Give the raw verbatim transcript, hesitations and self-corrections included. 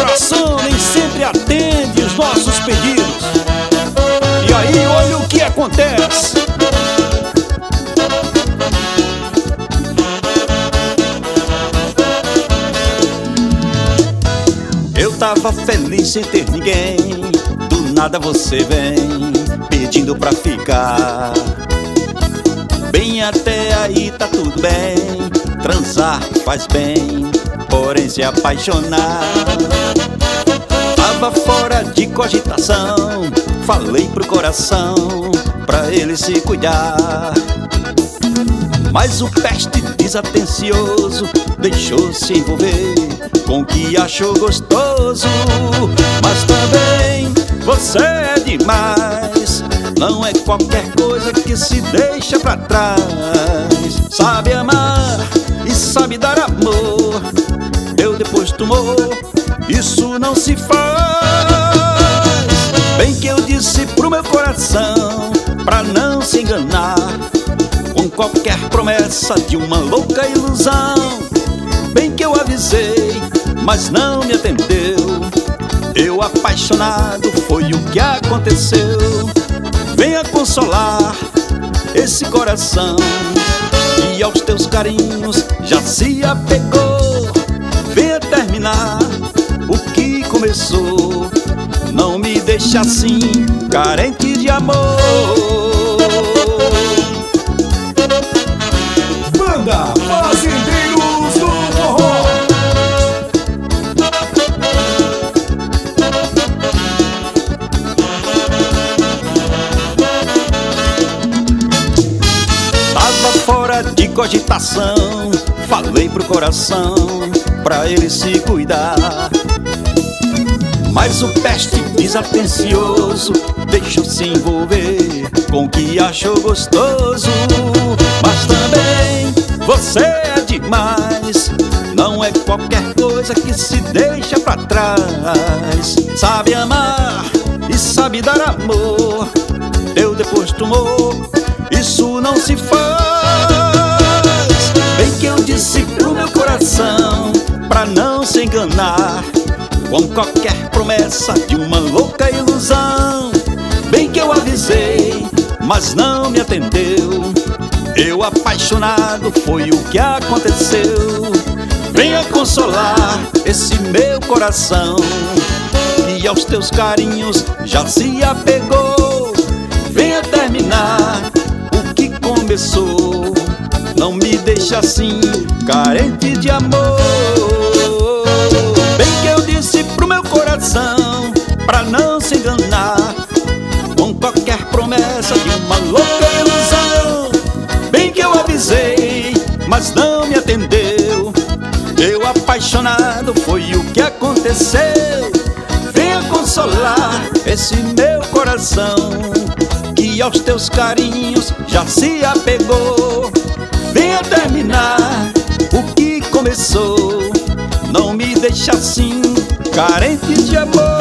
coração nem sempre atende os nossos pedidos. E aí, olha o que acontece. Eu tava feliz sem ter ninguém, do nada você vem pedindo pra ficar. Bem, até aí tá tudo bem, transar faz bem, porém se apaixonar. Tava fora de cogitação, falei pro coração pra ele se cuidar. Mas o peste desatencioso deixou-se envolver com o que achou gostoso. Mas também você é demais, não é qualquer coisa que se deixa pra trás. Sabe amar e sabe dar amor, eu depois tomou, isso não se faz. Bem que eu disse pro meu coração pra não se enganar com qualquer promessa de uma louca ilusão. Bem que eu avisei, mas não me atendeu. Eu apaixonado, foi o que aconteceu. Venha consolar esse coração que aos teus carinhos já se apegou. Venha terminar o que começou, não me deixe assim, carente de amor. Banda Fazendeiros do Forró. Tava fora de cogitação, falei pro coração pra ele se cuidar. Mas o peste desatencioso deixou-se envolver com o que achou gostoso. Mas também você é demais, não é qualquer coisa que se deixa pra trás. Sabe amar e sabe dar amor, eu depois tomou, isso não se faz. Bem que eu disse pro meu coração pra não se enganar com qualquer promessa de uma louca ilusão. Bem que eu avisei, mas não me atendeu. Eu apaixonado, foi o que aconteceu. Venha consolar esse meu coração que aos teus carinhos já se apegou. Venha terminar o que começou, não me deixe assim, carente de amor. Bem que eu disse pro meu coração pra não se enganar com qualquer promessa de uma louca ilusão. Bem que eu avisei, mas não me atendeu. Eu apaixonado, foi o que aconteceu. Venha consolar esse meu coração que aos teus carinhos já se apegou. Venha terminar o que começou, não me deixe assim, carente de amor.